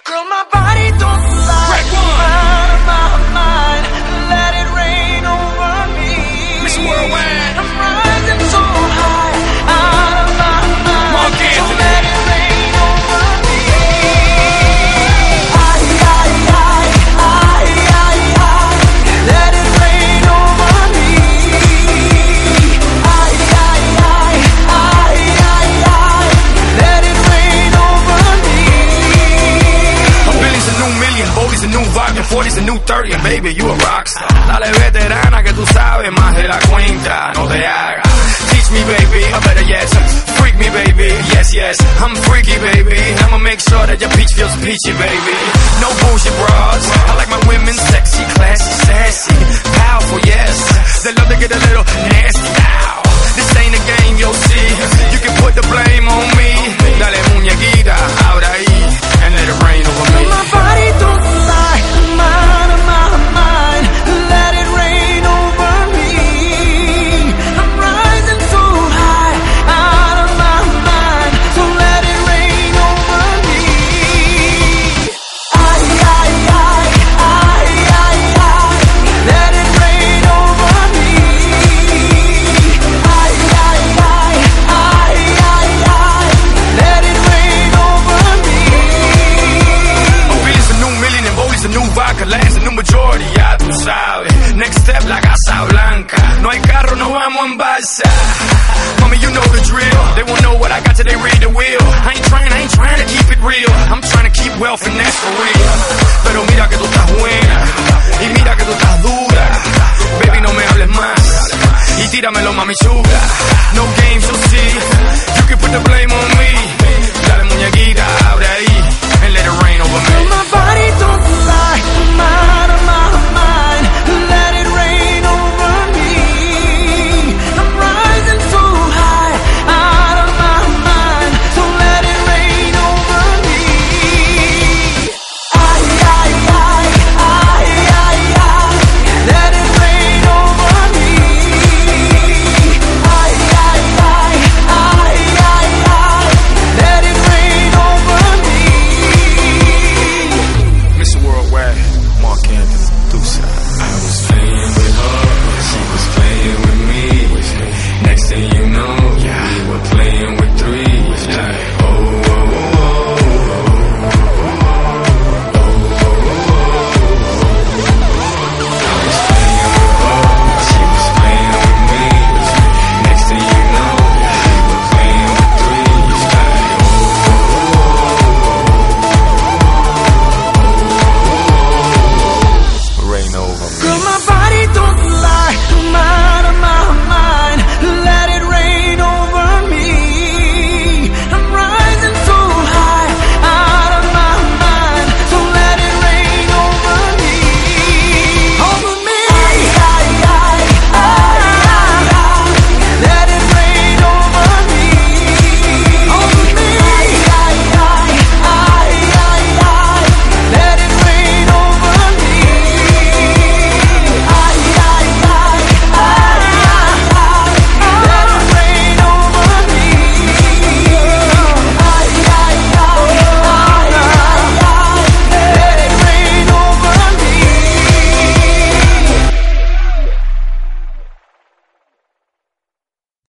Girl, my body don't lie. My mind, let it rain over me. Miss Worldwide. I'm rising so high, out of my mind. So let it rain over me. Let it rain over me. Let it rain over me. A billion's a new million, Bodie's a new vodka, 40's a new 30, and baby, you a rockstar. Dale veterana que tú sabes más de la cuenta, no te hagas. Teach me, baby, or better yet, freak me, baby. Yes, yes, I'm freaky, baby. I'ma make sure that your peach feels peachy, baby. No bullshit bras. I like my women sexy, classy, sassy, powerful, yes. They love to get a little nasty. Ow. This ain't a game, you'll see. You can put the blame on me. Dale muñequita, ahora ahí, and let it rain over me. My body don't lie, mind of my mind. Let it rain over me. I'm rising so high, out of my mind. So let it rain over me. Let it rain over me. Let it rain over me. A billion's a new million and Bodie's a new vodka, Lance a new majority, ya tú sabes. Next step, la Casa Blanca. No hay carro, no vamos en balsa. Mommy, you know the drill. They won't know what I got till they read the wheel. I ain't trying to keep it real. I'm trying to keep wealth and that's for real. Pero mira que tú estás buena y mira que tú estás dura. Baby, no me hables más y tíramelo, mami chula. No